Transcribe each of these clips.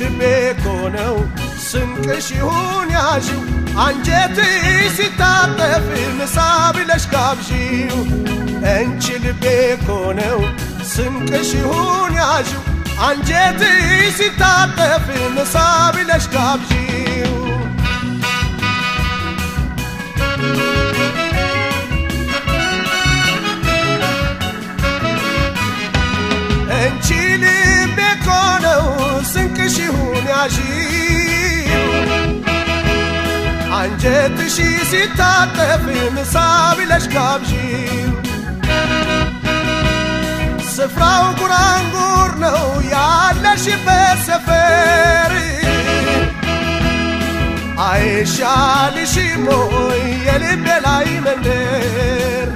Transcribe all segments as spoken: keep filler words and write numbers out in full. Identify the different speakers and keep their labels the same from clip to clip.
Speaker 1: ልቤ ኮነው ስንቅሽ ይሁን ያዥው አንጀትሽ ሲታጠፍ ምሳ ብለሽ ጋብዢው አንቺ ልቤ ኮነው ስንቅሽ ይሁን ያዥው አንጀትሽ ሲታጠፍ ምሳ ብለሽ ጋብዢው አንቺ ልቤ ኮነው ስንቅሽ ይሁን ያዥው አንጀትሽ ሲታጠፍ ምሳ ብለሽ ጋብዢው ስፍራው ጉራንጉር ነው ያለሽበት ሰፈር አይሻልሽም ወይ የልቤ ላይ መንደር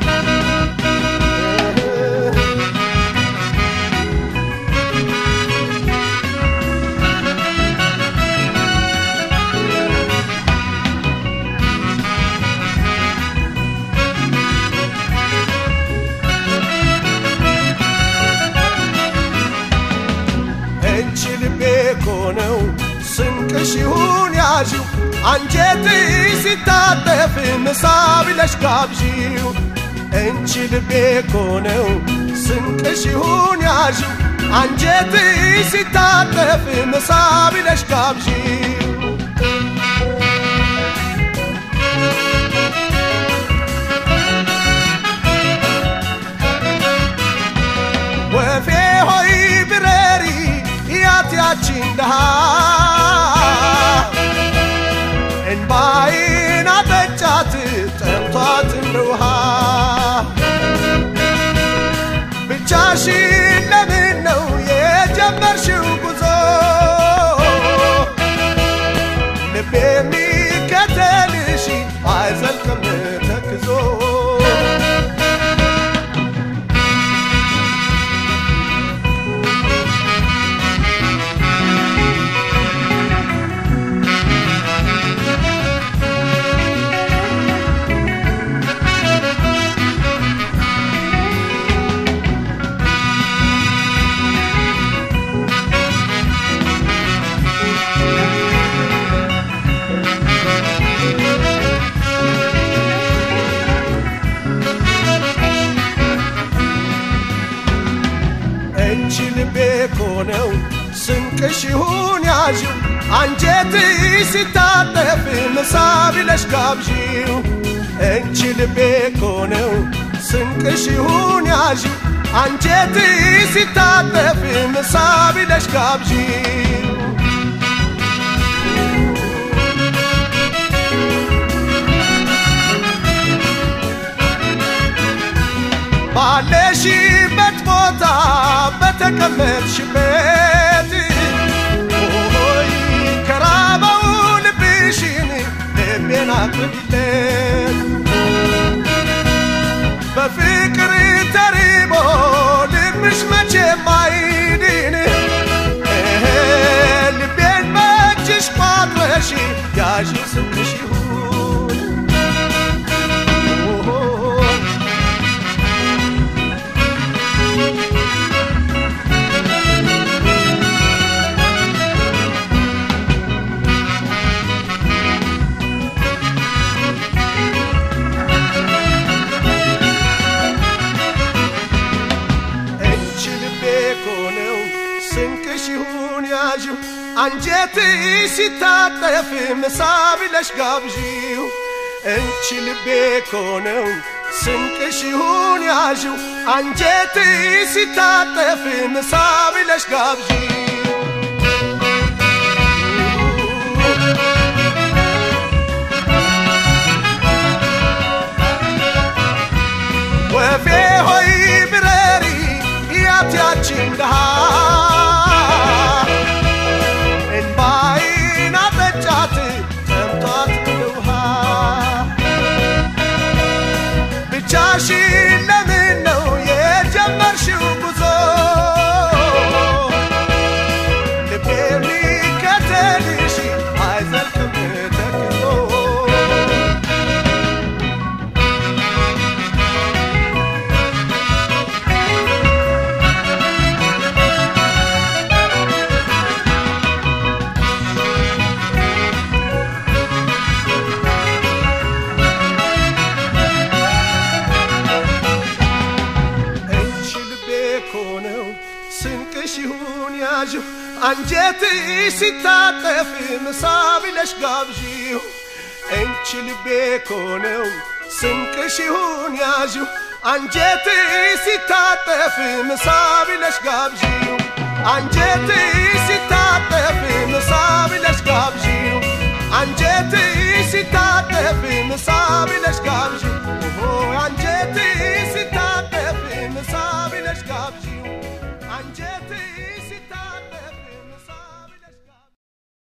Speaker 1: ኮነው ስንቅሽ ይሁን ያዥው አንጀትሽ ሲታጠፍ ምሳ ብለሽ ጋብዢው አንቺ ልቤ ኮነው ስንቅሽ ይሁን ያዥው አንጀትሽ ሲታጠፍ ምሳ ብለሽ ጋብዢው ወፌ ሆይ ብረሪ ያቺን ደሃ እንባዬን አጠጫት ጠምቷት እንደውሃ ብቻሽን ለምን ነው የጀመርሽው ጉዞ ልቤ የሚከተልሽ አይዘልቅም ተክዞ ኮነው ስንቅሽ ይሁን ያዥው አንጀትሽ ሲታጠፍ ምሳ ብለሽ ጋብዢው አንቺ ልቤ ኮነው ስንቅሽ ይሁን ያዥው አንጀትሽ ሲታጠፍ ምሳ ብለሽ ጋብዢው ባለሽበት ቦታ በተቀመጥሽበት ሆይ ከራበው ልብሽን ልቤን አቅርቢለት በፍቅር ተሪቦ ልብሽ መቼም አይድን ልቤን በእጅሽ ቋጥረሽ ያዥው ስንቅሽ ይሁን አንጀትሽ ሲታጠፍ ምሳ ብለሽ ጋብዢው አንቺ ልቤ ኮነው ስንቅሽ ይሁን ያዥው አንጀትሽ ሲታጠፍ ምሳ ብለሽ ጋብዢው ወፌ ሆይ ብረሪ ያቺን ደሃ ብቻሽን ለምን ነው የጀመርሽው ጉዞ ይሁን ያዥው አንጀትሽ ሲታጠፍ ምሳ ብለሽ ጋብዢው እንቺ ልቤ ኮነው ስንቅሽ ይሁን ያዥው አንጀትሽ ሲታጠፍ ምሳ ብለሽ ጋብዢው አንጀትሽ ሲታጠፍ ምሳ ብለሽ ጋብዢው አንጀትሽ ሲታጠፍ ምሳ ብለሽ ጋብዢው አንጀትሽ ሲታጠፍ ምሳ ብለሽ ጋብዢው አንጀትሽ